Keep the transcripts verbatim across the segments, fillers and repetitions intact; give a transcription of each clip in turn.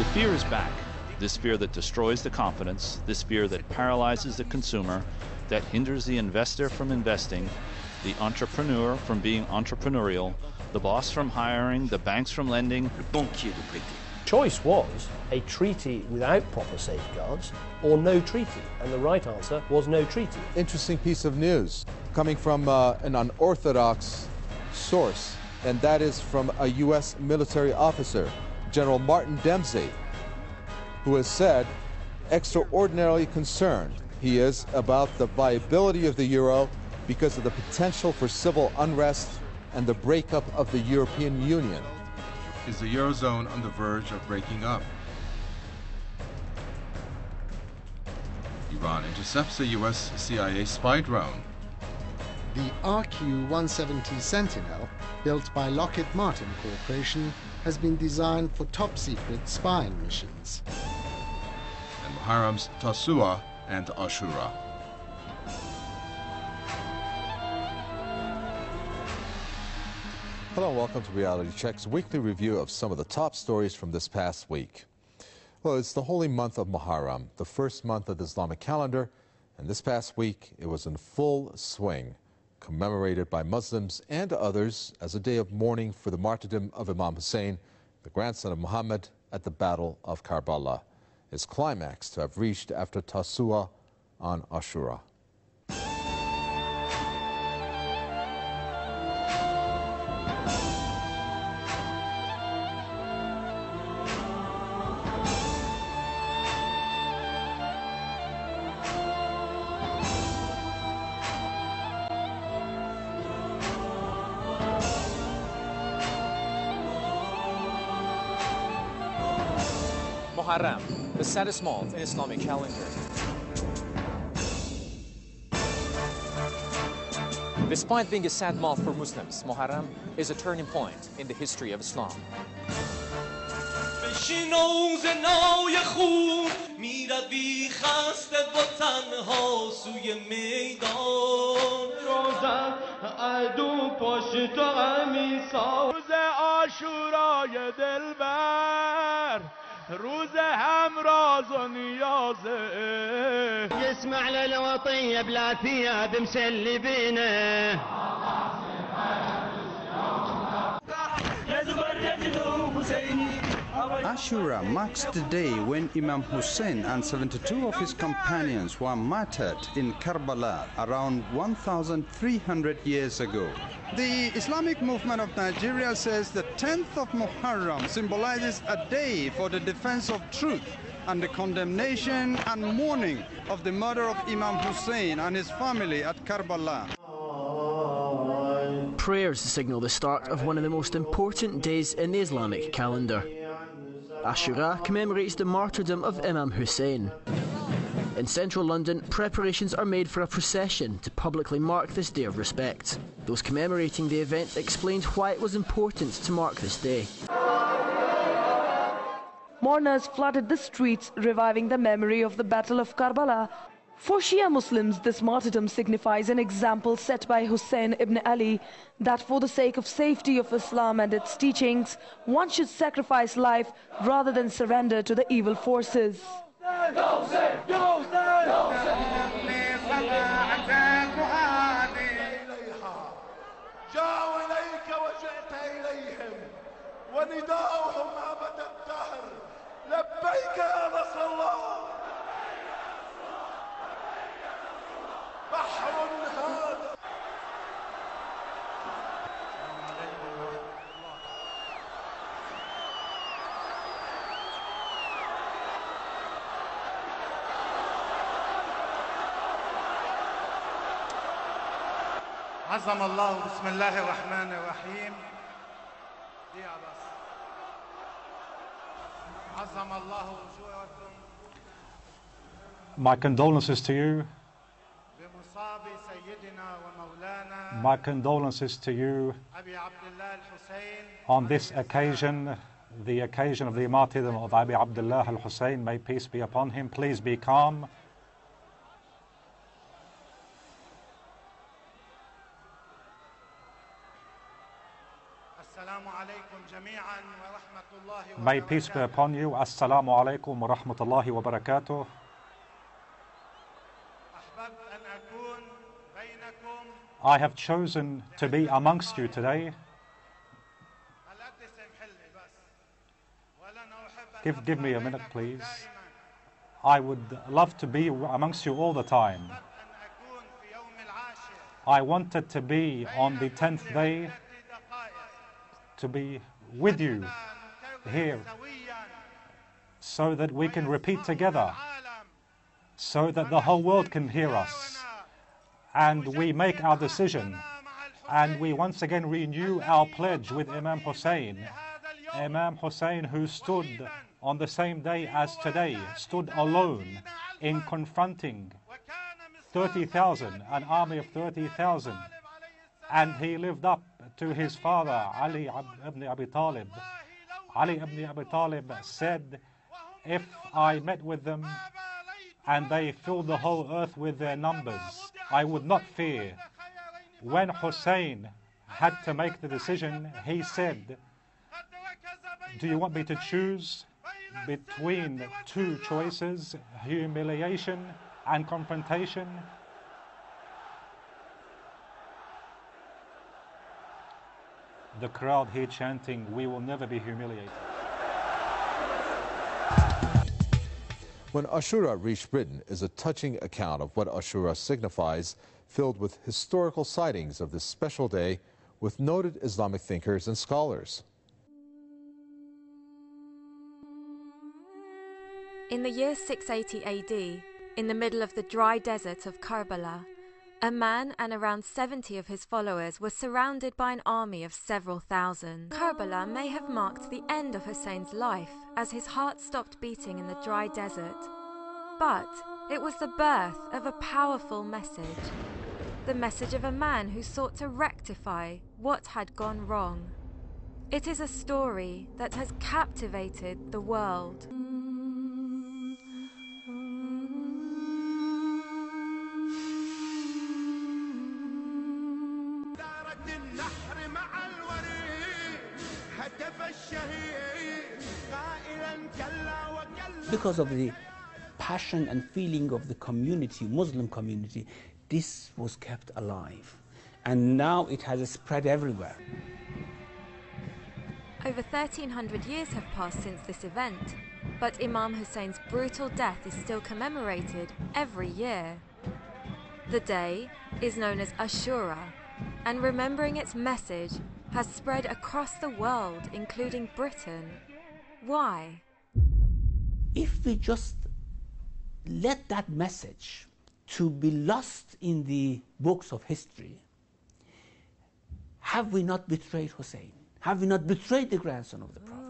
The fear is back. This fear that destroys the confidence, this fear that paralyzes the consumer, that hinders the investor from investing, the entrepreneur from being entrepreneurial, the boss from hiring, the banks from lending. Le banquier de prêter. Choice was a treaty without proper safeguards or no treaty, and the right answer was no treaty. Interesting piece of news coming from uh, an unorthodox source, and that is from a U S military officer, General Martin Dempsey, who has said extraordinarily concerned he is about the viability of the euro because of the potential for civil unrest and the breakup of the European Union. Is the Eurozone on the verge of breaking up? Iran intercepts a U S C I A spy drone. The R Q one seventy Sentinel, built by Lockheed Martin Corporation, has been designed for top-secret spying missions. And Muharram's Tasu'a and Ashura. Hello and welcome to Reality Check's weekly review of some of the top stories from this past week. Well, it's the holy month of Muharram, the first month of the Islamic calendar, and this past week it was in full swing, commemorated by Muslims and others as a day of mourning for the martyrdom of Imam Hussein, the grandson of Muhammad, at the Battle of Karbala. Its climax to have reached after Tasu'a on Ashura. Muharram, the saddest month in Islamic calendar. Despite being a sad month for Muslims, Muharram is a turning point in the history of Islam. روز هم راز و نیازه يسمع للوطية بلا ثياب مسلبينه Ashura marks the day when Imam Hussein and seventy-two of his companions were martyred in Karbala around one thousand three hundred years ago. The Islamic Movement of Nigeria says the tenth of Muharram symbolizes a day for the defense of truth and the condemnation and mourning of the murder of Imam Hussein and his family at Karbala. Prayers signal the start of one of the most important days in the Islamic calendar. Ashura commemorates the martyrdom of Imam Hussein. In central London, preparations are made for a procession to publicly mark this day of respect. Those commemorating the event explained why it was important to mark this day. Mourners flooded the streets, reviving the memory of the Battle of Karbala. For Shia Muslims, this martyrdom signifies an example set by Hussein ibn Ali that for the sake of safety of Islam and its teachings, one should sacrifice life rather than surrender to the evil forces. عظم الله بسم الله الرحمن الرحيم عظم الله وجوهكم. My condolences to you. بمصاب سيدنا ومولانا My condolences to you أبي عبد الله الحسين on this occasion, the occasion of the martyrdom of Abi Abdullah al-Hussein. May peace be upon him. Please be calm. May peace be upon you. Assalamu alaikum wa rahmatullahi wa barakatuh. I have chosen to be amongst you today. Give, give me a minute, please. I would love to be amongst you all the time. I wanted to be on the tenth day, to be with you here, so that we can repeat together, so that the whole world can hear us, and we make our decision, and we once again renew our pledge with Imam Hussein. Imam Hussein, who stood on the same day as today, stood alone in confronting thirty thousand, an army of thirty thousand, and he lived up to his father, Ali ibn Abi Talib. Ali ibn Abi Talib said, if I met with them and they filled the whole earth with their numbers, I would not fear. When Hussein had to make the decision, he said, do you want me to choose between two choices, humiliation and confrontation? The crowd here chanting, we will never be humiliated. When Ashura reached Britain is a touching account of what Ashura signifies, filled with historical sightings of this special day with noted Islamic thinkers and scholars. In the year six eighty A D, in the middle of the dry desert of Karbala, a man and around seventy of his followers were surrounded by an army of several thousand. Karbala may have marked the end of Hussein's life as his heart stopped beating in the dry desert. But it was the birth of a powerful message. The message of a man who sought to rectify what had gone wrong. It is a story that has captivated the world. Because of the passion and feeling of the community, Muslim community, this was kept alive. And now it has spread everywhere. Over thirteen hundred years have passed since this event, but Imam Hussein's brutal death is still commemorated every year. The day is known as Ashura, and remembering its message has spread across the world, including Britain. Why? If we just let that message to be lost in the books of history, have we not betrayed Hussein? Have we not betrayed the grandson of the Prophet?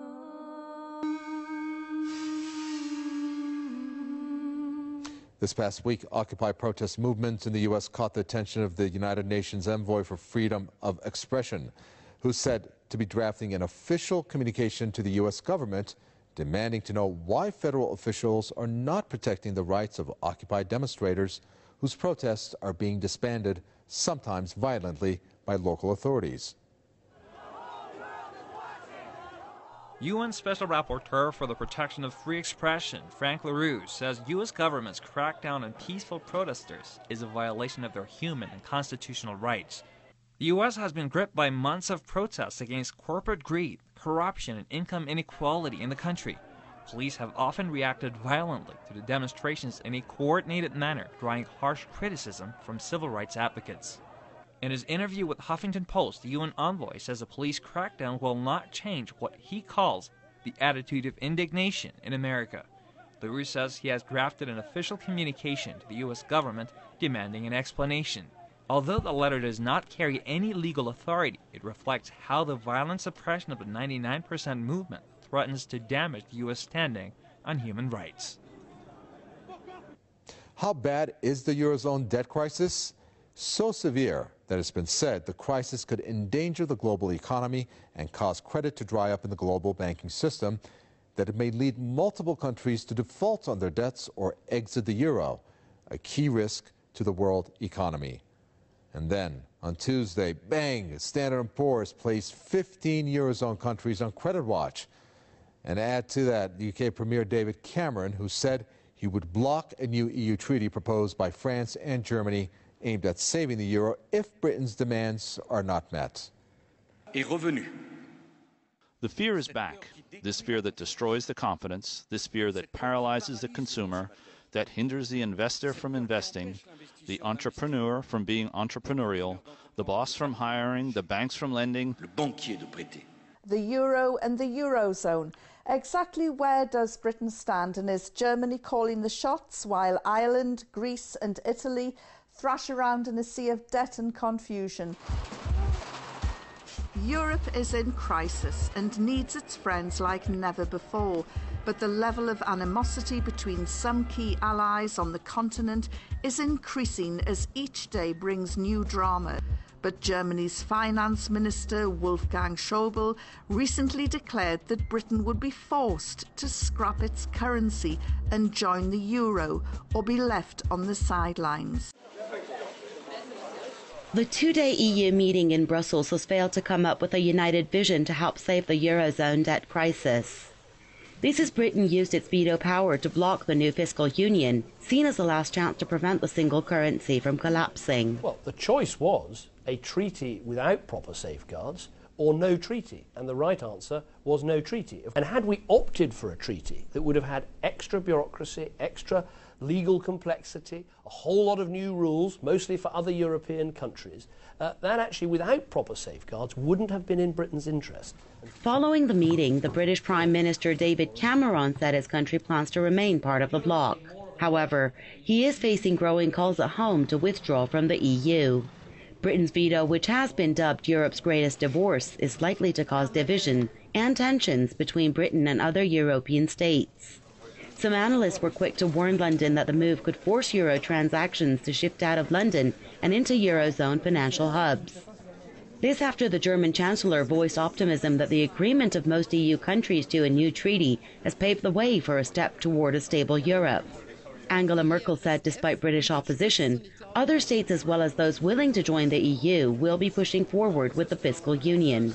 This past week, Occupy protest movements in the U S caught the attention of the United Nations envoy for freedom of expression, who said to be drafting an official communication to the U S government demanding to know why federal officials are not protecting the rights of Occupy demonstrators whose protests are being disbanded, sometimes violently, by local authorities. U N Special Rapporteur for the Protection of Free Expression, Frank LaRue, says U S government's crackdown on peaceful protesters is a violation of their human and constitutional rights. The U S has been gripped by months of protests against corporate greed, corruption, and income inequality in the country. Police have often reacted violently to the demonstrations in a coordinated manner, drawing harsh criticism from civil rights advocates. In his interview with Huffington Post, the U N envoy says the police crackdown will not change what he calls the attitude of indignation in America. LaRue says he has drafted an official communication to the U S government demanding an explanation. Although the letter does not carry any legal authority, it reflects how the violent suppression of the ninety-nine percent movement threatens to damage the U S standing on human rights. How bad is the Eurozone debt crisis? So severe that it's been said the crisis could endanger the global economy and cause credit to dry up in the global banking system, that it may lead multiple countries to default on their debts or exit the euro, a key risk to the world economy. And then, on Tuesday, bang, Standard and Poor's placed fifteen Eurozone countries on credit watch. And add to that U K Premier David Cameron, who said he would block a new E U treaty proposed by France and Germany aimed at saving the euro if Britain's demands are not met. The fear is back. This fear that destroys the confidence, this fear that paralyzes the consumer, that hinders the investor from investing, the entrepreneur from being entrepreneurial, the boss from hiring, the banks from lending. The euro and the eurozone. Exactly where does Britain stand, and is Germany calling the shots while Ireland, Greece and Italy thrash around in a sea of debt and confusion? Europe is in crisis and needs its friends like never before, but the level of animosity between some key allies on the continent is increasing as each day brings new drama. But Germany's finance minister, Wolfgang Schäuble, recently declared that Britain would be forced to scrap its currency and join the euro, or be left on the sidelines. The two-day E U meeting in Brussels has failed to come up with a united vision to help save the eurozone debt crisis. This as Britain used its veto power to block the new fiscal union, seen as the last chance to prevent the single currency from collapsing. Well, the choice was a treaty without proper safeguards or no treaty, and the right answer was no treaty. And had we opted for a treaty that would have had extra bureaucracy, extra legal complexity, a whole lot of new rules, mostly for other European countries, uh, that actually, without proper safeguards, wouldn't have been in Britain's interest. Following the meeting, the British Prime Minister David Cameron said his country plans to remain part of the bloc. However, he is facing growing calls at home to withdraw from the E U. Britain's veto, which has been dubbed Europe's greatest divorce, is likely to cause division and tensions between Britain and other European states. Some analysts were quick to warn London that the move could force euro transactions to shift out of London and into eurozone financial hubs. This after the German Chancellor voiced optimism that the agreement of most E U countries to a new treaty has paved the way for a step toward a stable Europe. Angela Merkel said despite British opposition, other states as well as those willing to join the E U will be pushing forward with the fiscal union.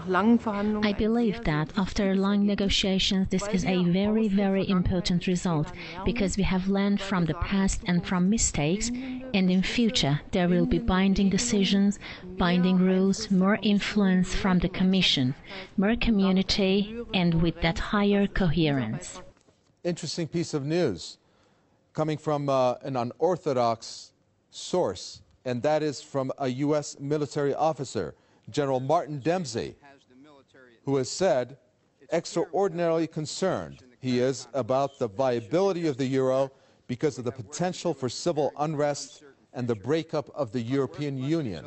I believe that after long negotiations this is a very, very important result, because we have learned from the past and from mistakes, and in future there will be binding decisions, binding rules, more influence from the Commission, more community, and with that higher coherence. Interesting piece of news coming from uh, an unorthodox source, and that is from a U S military officer, General Martin Dempsey, who has said extraordinarily concerned he is about the viability of the euro because of the potential for civil unrest and the breakup of the European Union.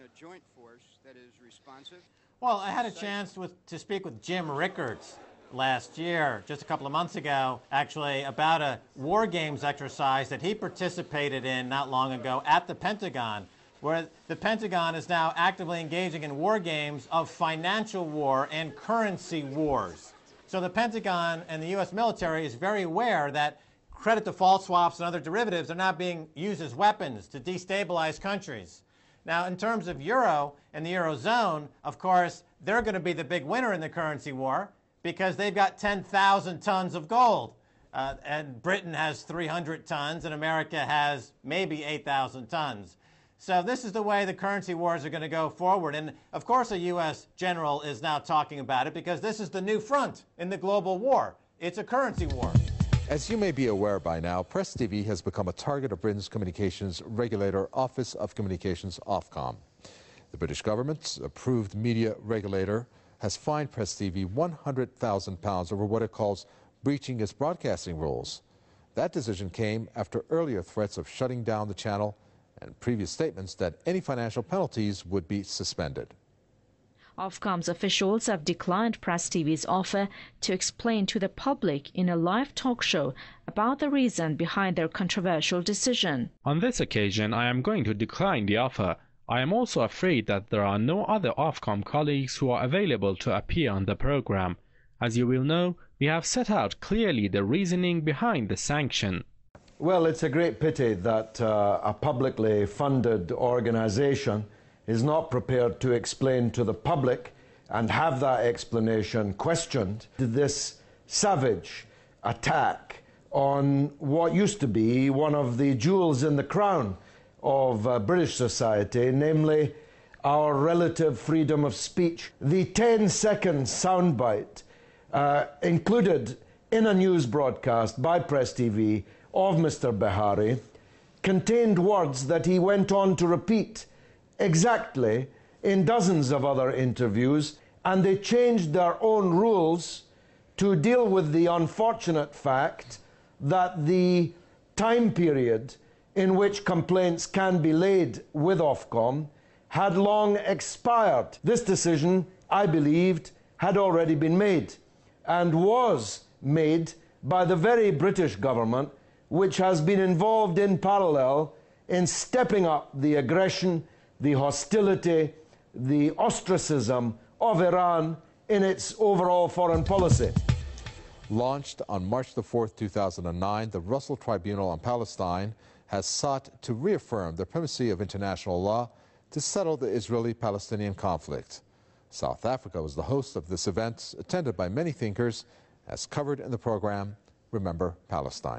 Well, I had a chance with, to speak with Jim Rickards last year, just a couple of months ago, actually, about a war games exercise that he participated in not long ago at the Pentagon, where the Pentagon is now actively engaging in war games of financial war and currency wars. So the Pentagon and the U S military is very aware that credit default swaps and other derivatives are not being used as weapons to destabilize countries. Now, in terms of euro and the eurozone, of course, they're going to be the big winner in the currency war, because they've got ten thousand tons of gold. Uh, and Britain has three hundred tons, and America has maybe eight thousand tons. So this is the way the currency wars are going to go forward. And, of course, a U S general is now talking about it, because this is the new front in the global war. It's a currency war. As you may be aware by now, Press T V has become a target of Britain's communications regulator, Office of Communications, Ofcom. The British government's approved media regulator has fined Press T V one hundred thousand pounds over what it calls breaching its broadcasting rules. That decision came after earlier threats of shutting down the channel and previous statements that any financial penalties would be suspended. Ofcom's officials have declined Press T V's offer to explain to the public in a live talk show about the reason behind their controversial decision. On this occasion, I am going to decline the offer. I am also afraid that there are no other Ofcom colleagues who are available to appear on the program. As you will know, we have set out clearly the reasoning behind the sanction. Well, it's a great pity that uh, a publicly funded organisation is not prepared to explain to the public and have that explanation questioned. This savage attack on what used to be one of the jewels in the crown of uh, British society, namely our relative freedom of speech. The ten-second soundbite uh, included in a news broadcast by Press T V of Mister Behari contained words that he went on to repeat exactly in dozens of other interviews, and they changed their own rules to deal with the unfortunate fact that the time period in which complaints can be laid with Ofcom had long expired. This decision, I believed, had already been made and was made by the very British government, which has been involved in parallel in stepping up the aggression, the hostility, the ostracism of Iran in its overall foreign policy. Launched on March the fourth, two thousand nine, the Russell Tribunal on Palestine has sought to reaffirm the primacy of international law to settle the Israeli-Palestinian conflict. South Africa was the host of this event, attended by many thinkers, as covered in the program Remember Palestine.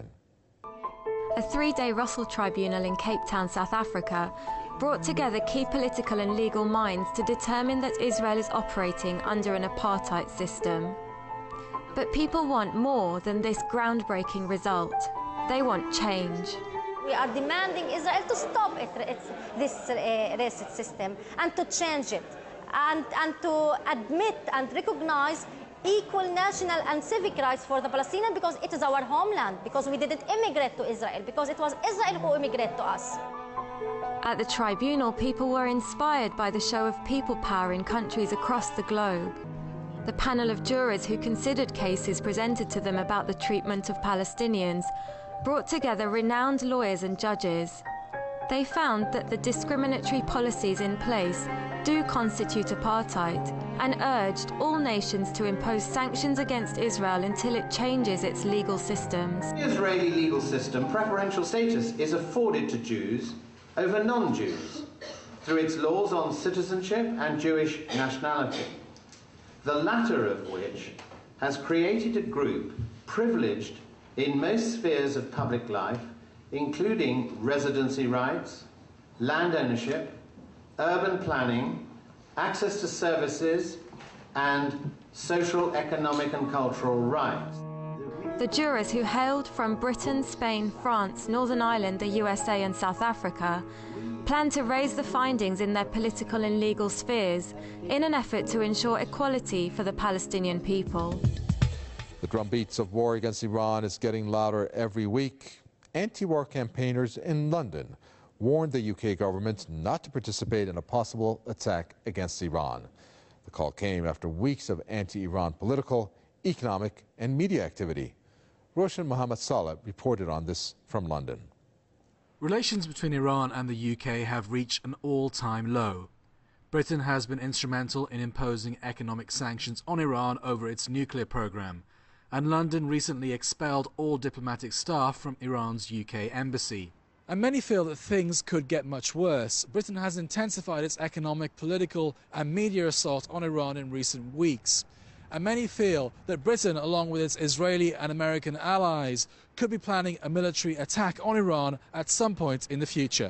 A three-day Russell Tribunal in Cape Town, South Africa, brought together key political and legal minds to determine that Israel is operating under an apartheid system. But people want more than this groundbreaking result. They want change. We are demanding Israel to stop it, it's, this uh, racist system and to change it, and, and to admit and recognize equal national and civic rights for the Palestinians, because it is our homeland, because we didn't immigrate to Israel, because it was Israel who immigrated to us. At the tribunal, people were inspired by the show of people power in countries across the globe. The panel of jurors who considered cases presented to them about the treatment of Palestinians brought together renowned lawyers and judges. They found that the discriminatory policies in place do constitute apartheid and urged all nations to impose sanctions against Israel until it changes its legal systems. In the Israeli legal system, preferential status is afforded to Jews over non-Jews through its laws on citizenship and Jewish nationality, the latter of which has created a group privileged in most spheres of public life, including residency rights, land ownership, urban planning, access to services, and social, economic and cultural rights. The jurors, who hailed from Britain, Spain, France, Northern Ireland, the U S A and South Africa, plan to raise the findings in their political and legal spheres in an effort to ensure equality for the Palestinian people. The drumbeats of war against Iran is getting louder every week. Anti-war campaigners in London warned the U K government not to participate in a possible attack against Iran. The call came after weeks of anti-Iran political, economic and media activity. Roshan Mohammed Saleh reported on this from London. Relations between Iran and the U K have reached an all-time low. Britain has been instrumental in imposing economic sanctions on Iran over its nuclear program, and London recently expelled all diplomatic staff from Iran's U K embassy. And many feel that things could get much worse. Britain has intensified its economic, political and media assault on Iran in recent weeks. And many feel that Britain, along with its Israeli and American allies, could be planning a military attack on Iran at some point in the future.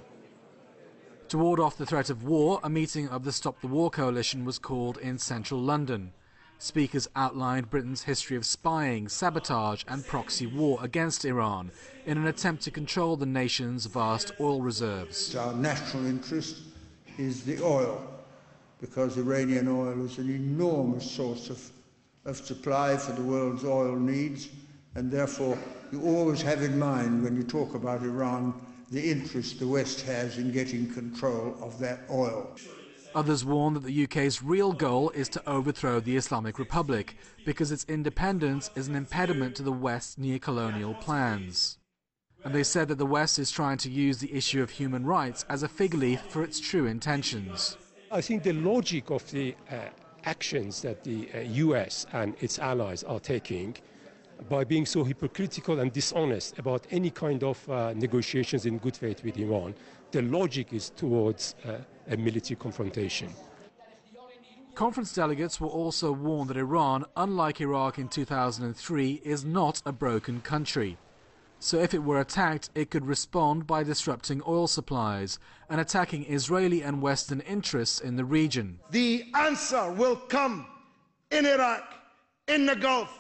To ward off the threat of war, a meeting of the Stop the War Coalition was called in central London. Speakers outlined Britain's history of spying, sabotage and proxy war against Iran in an attempt to control the nation's vast oil reserves. Our national interest is the oil, because Iranian oil is an enormous source of, of supply for the world's oil needs, and therefore you always have in mind when you talk about Iran the interest the West has in getting control of that oil. Others warn that the U K's real goal is to overthrow the Islamic Republic because its independence is an impediment to the West's neocolonial plans. And they said that the West is trying to use the issue of human rights as a fig leaf for its true intentions. I think the logic of the uh, actions that the uh, U S and its allies are taking by being so hypocritical and dishonest about any kind of uh, negotiations in good faith with Iran, the logic is towards uh, a military confrontation. Conference delegates were also warned that Iran, unlike Iraq in two thousand three, is not a broken country. So if it were attacked, it could respond by disrupting oil supplies and attacking Israeli and Western interests in the region. The answer will come in Iraq, in the Gulf,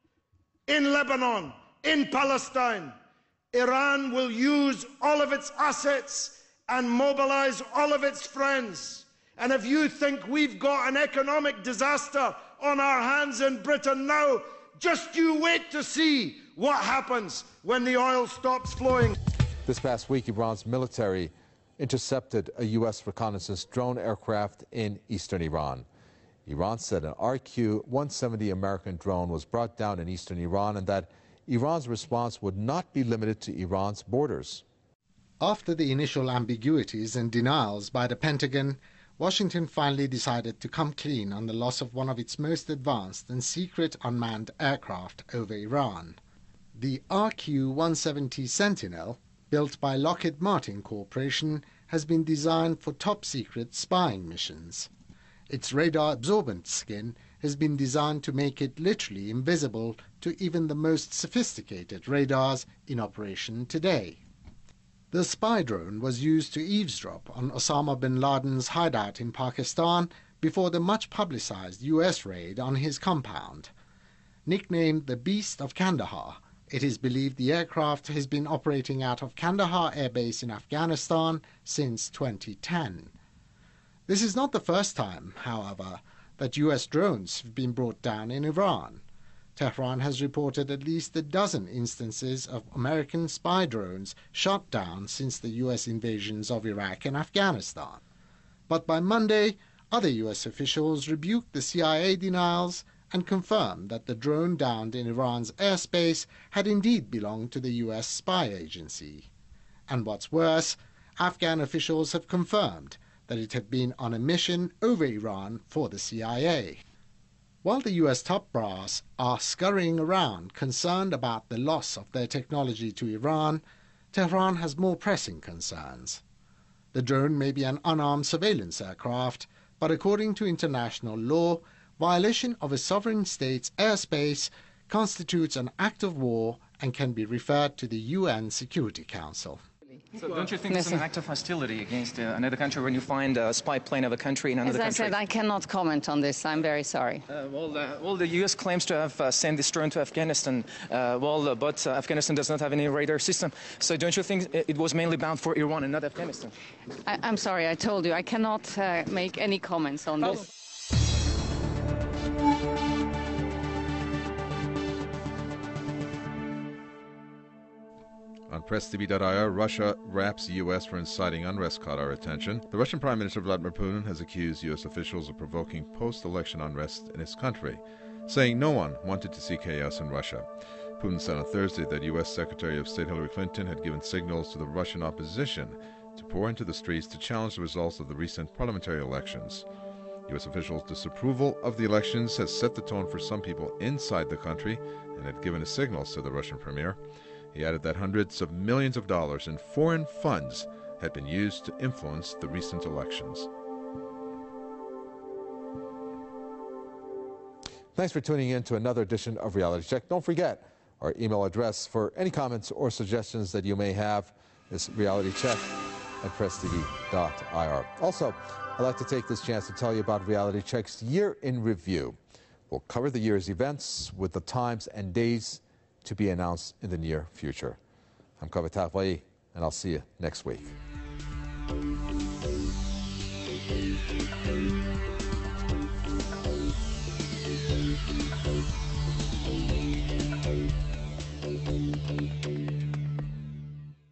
in Lebanon, in Palestine. Iran will use all of its assets and mobilize all of its friends. And if you think we've got an economic disaster on our hands in Britain now, just you wait to see what happens when the oil stops flowing. This past week, Iran's military intercepted a U S reconnaissance drone aircraft in eastern Iran. Iran said an R Q one seventy American drone was brought down in eastern Iran and that Iran's response would not be limited to Iran's borders. After the initial ambiguities and denials by the Pentagon, Washington finally decided to come clean on the loss of one of its most advanced and secret unmanned aircraft over Iran. The R Q one seventy Sentinel, built by Lockheed Martin Corporation, has been designed for top-secret spying missions. Its radar-absorbent skin has been designed to make it literally invisible to even the most sophisticated radars in operation today. The spy drone was used to eavesdrop on Osama bin Laden's hideout in Pakistan before the much-publicized U S raid on his compound. Nicknamed the Beast of Kandahar, it is believed the aircraft has been operating out of Kandahar Air Base in Afghanistan since twenty ten. This is not the first time, however, that U S drones have been brought down in Iran. Tehran has reported at least a dozen instances of American spy drones shot down since the U S invasions of Iraq and Afghanistan. But by Monday, other U S officials rebuked the C I A denials and confirmed that the drone downed in Iran's airspace had indeed belonged to the U S spy agency. And what's worse, Afghan officials have confirmed that it had been on a mission over Iran for the C I A. While the U S top brass are scurrying around concerned about the loss of their technology to Iran, Tehran has more pressing concerns. The drone may be an unarmed surveillance aircraft, but according to international law, violation of a sovereign state's airspace constitutes an act of war and can be referred to the U N Security Council. So don't you think it's an act of hostility against uh, another country when you find a spy plane of a country in another country? As I country? said, I cannot comment on this. I'm very sorry. Uh, well, the, well, the U S claims to have uh, sent this drone to Afghanistan, uh, well, uh, but uh, Afghanistan does not have any radar system. So don't you think it was mainly bound for Iran and not Afghanistan? I, I'm sorry, I told you, I cannot uh, make any comments on Oh. this. On press T V dot I R, Russia raps U S for inciting unrest caught our attention. The Russian Prime Minister Vladimir Putin has accused U S officials of provoking post-election unrest in his country, saying no one wanted to see chaos in Russia. Putin said on Thursday that U S Secretary of State Hillary Clinton had given signals to the Russian opposition to pour into the streets to challenge the results of the recent parliamentary elections. U S officials' disapproval of the elections has set the tone for some people inside the country and had given signals to the Russian premier. He added that hundreds of millions of dollars in foreign funds had been used to influence the recent elections. Thanks for tuning in to another edition of Reality Check. Don't forget, our email address for any comments or suggestions that you may have is realitycheck at press T V dot I R. Also, I'd like to take this chance to tell you about Reality Check's Year in Review. We'll cover the year's events with the times and days to be announced in the near future. I'm Kaveh Tafai, and I'll see you next week.